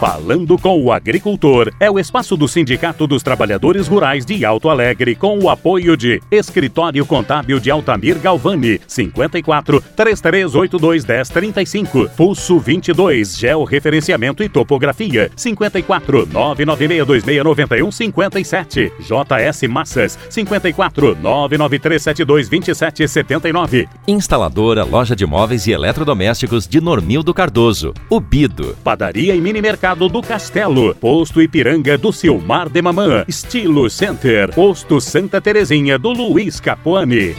Falando com o Agricultor é o espaço do Sindicato dos Trabalhadores Rurais de Alto Alegre, com o apoio de Escritório Contábil de Altamir Galvani, 54 3382 1035, Pulso 22, Georreferenciamento e Topografia, 54 9962691 57, JS Massas, 54 99372 2779. Instaladora, loja de móveis e eletrodomésticos de Normildo Cardoso, o Bido. Padaria e mini mercado do Castelo, Posto Ipiranga do Silmar de Mamã, Estilo Center, Posto Santa Terezinha do Luiz Capuani.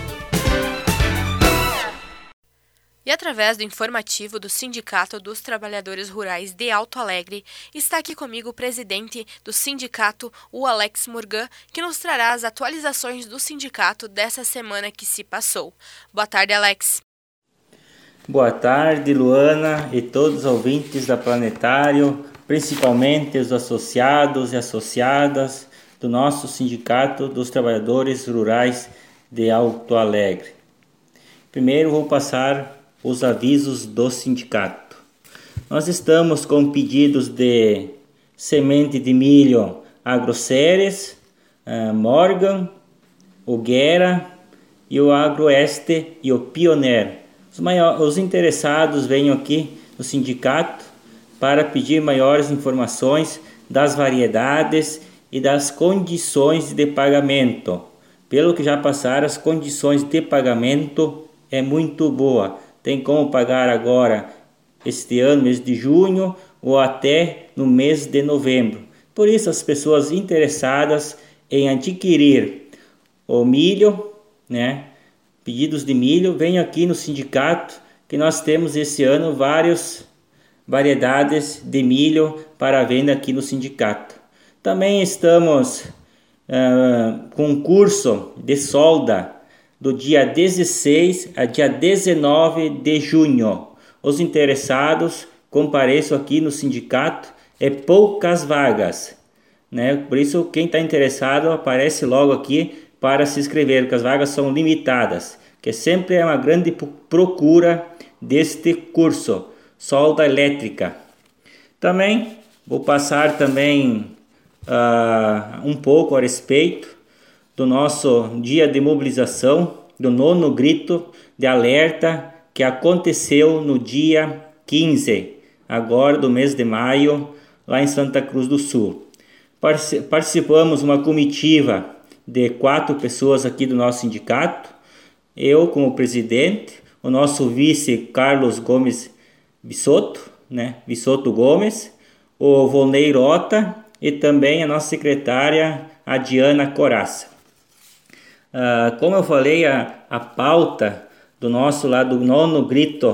E através do informativo do Sindicato dos Trabalhadores Rurais de Alto Alegre, está aqui comigo o presidente do sindicato, o Alex Morgan, que nos trará as atualizações do sindicato dessa semana que se passou. Boa tarde, Alex. Boa tarde, Luana e todos os ouvintes da Planetário, principalmente os associados e associadas do nosso Sindicato dos Trabalhadores Rurais de Alto Alegre. Primeiro vou passar os avisos do sindicato. Nós estamos com pedidos de semente de milho Agroceres, Morgan, o Guerra e o Agroeste e o Pioneer. Os interessados venham aqui no sindicato para pedir maiores informações das variedades e das condições de pagamento. Pelo que já passaram, as condições de pagamento é muito boa. Tem como pagar agora, este ano, mês de junho, ou até no mês de novembro. Por isso, as pessoas interessadas em adquirir o milho, pedidos de milho, venham aqui no sindicato, que nós temos esse ano várias variedades de milho para venda aqui no sindicato. Também estamos com um curso de solda do dia 16 a dia 19 de junho. Os interessados compareçam aqui no sindicato, é poucas vagas, Por isso, quem está interessado aparece logo aqui para se inscrever, porque as vagas são limitadas, que sempre é uma grande procura deste curso, solda elétrica. Também vou passar um pouco a respeito do nosso dia de mobilização, do 9º grito de alerta, que aconteceu no dia 15, agora do mês de maio, lá em Santa Cruz do Sul. Participamos de uma comitiva de 4 pessoas aqui do nosso sindicato, eu como presidente, o nosso vice Carlos Gomes Bisotto, Bisotto Gomes, o Volney Rota e também a nossa secretária, a Diana Coraça. Como eu falei, a pauta do nosso lado do 9º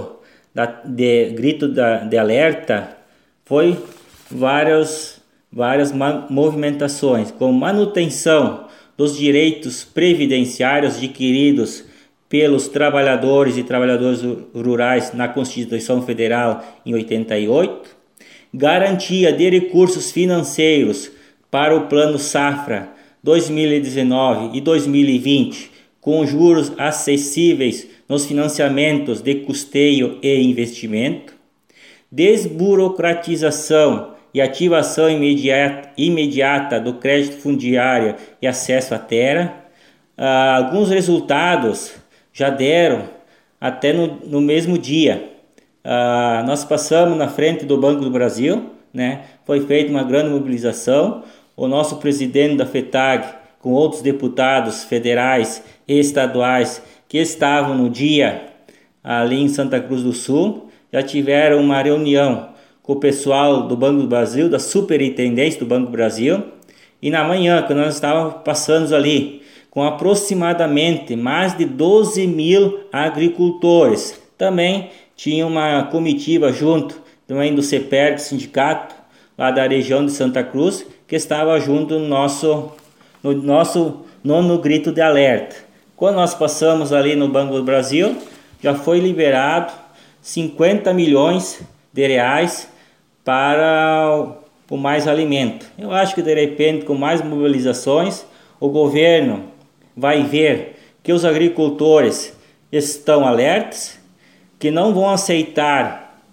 grito de alerta foi várias movimentações, como manutenção dos direitos previdenciários adquiridos pelos trabalhadores e trabalhadoras rurais na Constituição Federal em 88, garantia de recursos financeiros para o Plano Safra 2019 e 2020, com juros acessíveis nos financiamentos de custeio e investimento, desburocratização e ativação imediata do crédito fundiário e acesso à terra. Alguns resultados já deram até no mesmo dia. Nós passamos na frente do Banco do Brasil, foi feita uma grande mobilização. O nosso presidente da FETAG, com outros deputados federais e estaduais que estavam no dia ali em Santa Cruz do Sul, já tiveram uma reunião com o pessoal do Banco do Brasil, da Superintendência do Banco do Brasil, e na manhã, quando nós estávamos passando ali, com aproximadamente mais de 12 mil agricultores, também tinha uma comitiva junto também do CEPERG, sindicato lá da região de Santa Cruz, que estava junto no nosso 9º grito de alerta. Quando nós passamos ali no Banco do Brasil, já foi liberado 50 milhões de reais para o Mais Alimento. Eu acho que de repente, com mais mobilizações, o governo vai ver que os agricultores estão alertas, que não vão aceitar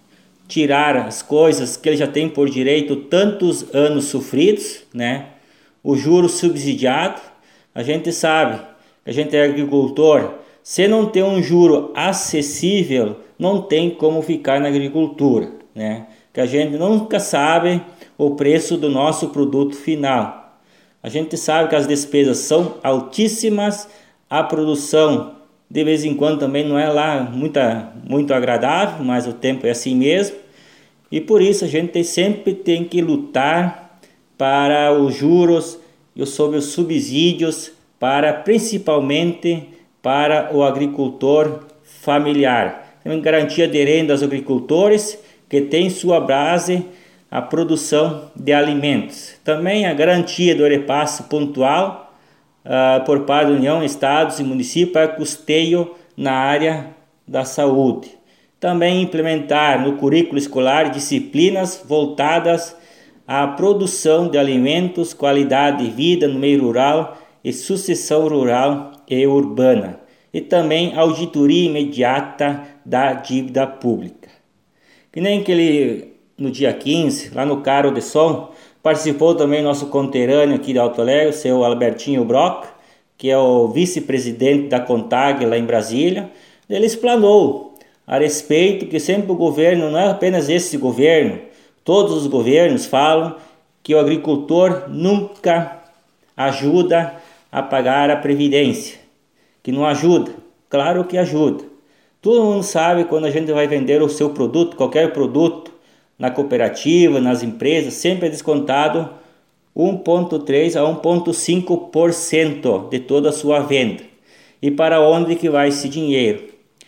tirar as coisas que ele já tem por direito tantos anos sofridos, né? O juro subsidiado, a gente sabe, a gente é agricultor, se não tem um juro acessível, não tem como ficar na agricultura, né? Que a gente nunca sabe o preço do nosso produto final. A gente sabe que as despesas são altíssimas, a produção de vez em quando também não é lá muito agradável, mas o tempo é assim mesmo. E por isso a gente sempre tem que lutar para os juros e sobre os subsídios, principalmente para o agricultor familiar. Tem garantia de renda aos agricultores que tem sua base a produção de alimentos. Também a garantia do repasse pontual por parte da União, Estados e municípios para custeio na área da saúde. Também implementar no currículo escolar disciplinas voltadas à produção de alimentos, qualidade de vida no meio rural e sucessão rural e urbana. E também auditoria imediata da dívida pública. Que nem no dia 15, lá no Carro de Som, participou também nosso conterrâneo aqui de Alto Alegre, o seu Albertinho Brock, que é o vice-presidente da CONTAG lá em Brasília. Ele explanou a respeito que sempre o governo, não é apenas esse governo, todos os governos falam que o agricultor nunca ajuda a pagar a previdência, que não ajuda. Claro que ajuda. Todo mundo sabe quando a gente vai vender o seu produto, qualquer produto, na cooperativa, nas empresas, sempre é descontado 1,3% a 1,5% de toda a sua venda. E para onde que vai esse dinheiro?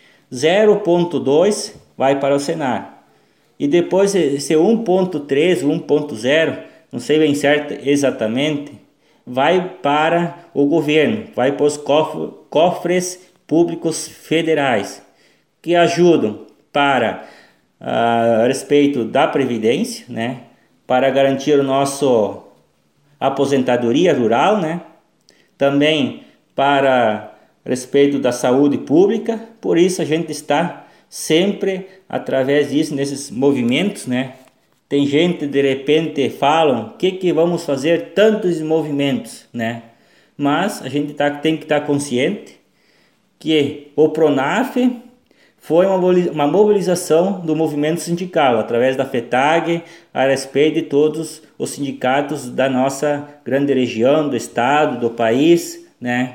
0,2% vai para o Senar. E depois esse 1,3%, 1,0%, não sei bem certo exatamente, vai para o governo, vai para os cofres públicos federais, que ajudam para a respeito da Previdência, né? Para garantir o nosso aposentadoria rural, né? Também para respeito da saúde pública. Por isso a gente está sempre através disso, nesses movimentos, né? Tem gente de repente falam, que vamos fazer tantos movimentos, né? Mas a gente tem que estar consciente que o Pronaf foi uma mobilização do movimento sindical, através da FETAG, a respeito de todos os sindicatos da nossa grande região, do estado, do país, né?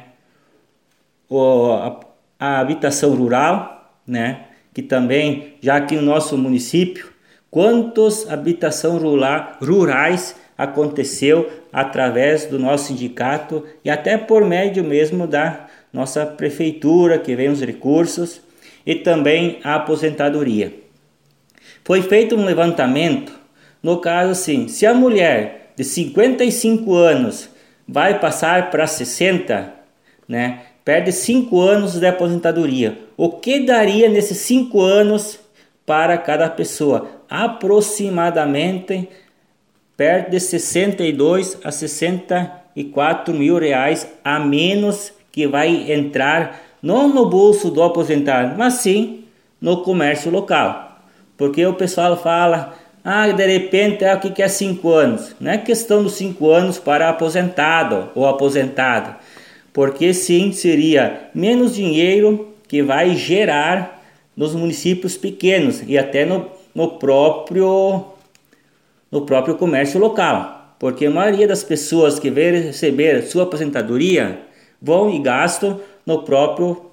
A habitação rural, né? Que também, já aqui no nosso município, quantas habitações rurais aconteceu através do nosso sindicato e até por médio mesmo da nossa prefeitura, que vem os recursos, e também a aposentadoria. Foi feito um levantamento, no caso assim, se a mulher de 55 anos vai passar para 60, né, perde 5 anos de aposentadoria. O que daria nesses 5 anos para cada pessoa? Aproximadamente perto de 62 a 64 mil reais a menos que vai entrar não no bolso do aposentado, mas sim no comércio local. Porque o pessoal fala, de repente, o que é 5 anos? Não é questão dos 5 anos para aposentado ou aposentada, porque sim, seria menos dinheiro que vai gerar nos municípios pequenos e até no próprio comércio local. Porque a maioria das pessoas que vão receber sua aposentadoria vão e gastam no próprio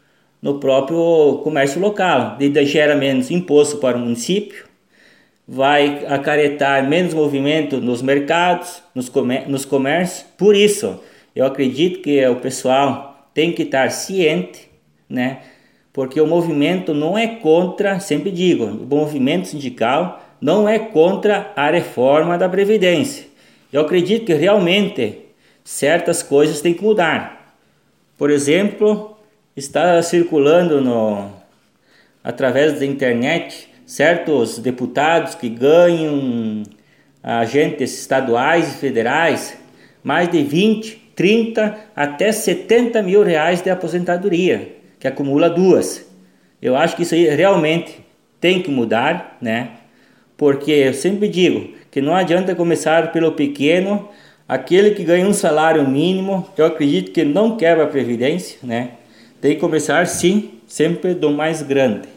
comércio local. Gera menos imposto para o município, vai acarretar menos movimento nos mercados, nos comércios. Por isso, eu acredito que o pessoal tem que estar ciente, né? Porque o movimento não é contra, sempre digo, o movimento sindical não é contra a reforma da Previdência. Eu acredito que realmente certas coisas têm que mudar. Por exemplo, está circulando através da internet certos deputados que ganham agentes estaduais e federais mais de 20, 30 até 70 mil reais de aposentadoria, que acumula 2. Eu acho que isso aí realmente tem que mudar, né? porque eu sempre digo que não adianta começar pelo pequeno. Aquele que ganha um salário mínimo, eu acredito que não quebra a previdência, né? Tem que começar sim, sempre do mais grande.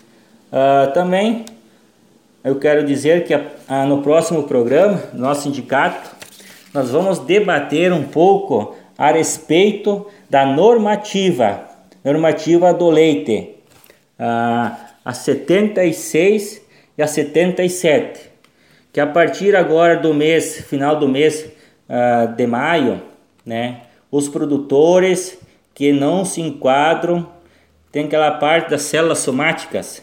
Também eu quero dizer que no próximo programa, nosso sindicato, nós vamos debater um pouco a respeito da normativa do leite, a 76 e a 77, que a partir agora do mês, final do mês de maio, né, os produtores que não se enquadram, tem aquela parte das células somáticas,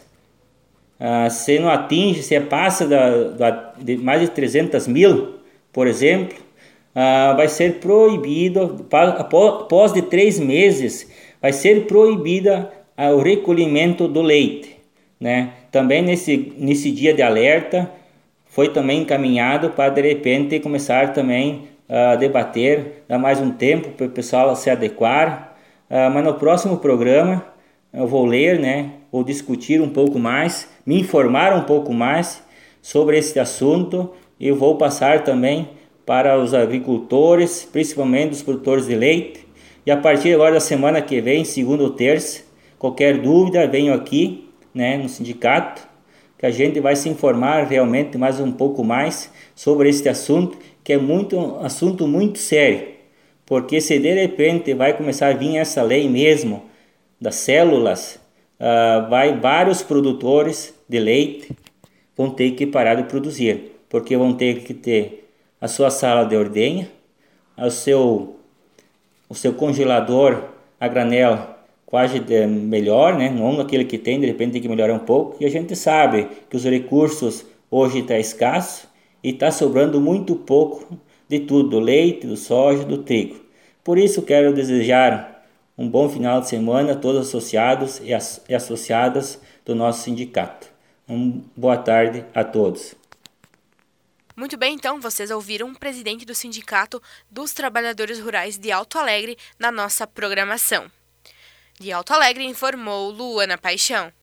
se não atinge, se passa de mais de 300 mil, por exemplo, vai ser proibido, após de 3 meses, vai ser proibida o recolhimento do leite, né? Também nesse dia de alerta, foi também encaminhado para de repente começar também a debater, dar mais um tempo para o pessoal se adequar, mas no próximo programa eu vou ler, né? Vou discutir um pouco mais, me informar um pouco mais sobre esse assunto e vou passar também para os agricultores, principalmente os produtores de leite. E a partir agora da semana que vem, segunda ou terça, qualquer dúvida, venho aqui, né, no sindicato, que a gente vai se informar realmente mais um pouco mais sobre este assunto, que é um assunto muito sério. Porque se de repente vai começar a vir essa lei mesmo das células, vários produtores de leite vão ter que parar de produzir, porque vão ter que ter a sua sala de ordenha, o seu congelador a granel quase melhor, né? Não aquele que tem, de repente tem que melhorar um pouco. E a gente sabe que os recursos hoje estão escassos e está sobrando muito pouco de tudo, do leite, do soja, do trigo. Por isso quero desejar um bom final de semana a todos os associados e associadas do nosso sindicato. Boa tarde a todos. Muito bem, então, vocês ouviram o presidente do Sindicato dos Trabalhadores Rurais de Alto Alegre na nossa programação. De Alto Alegre informou Luana Paixão.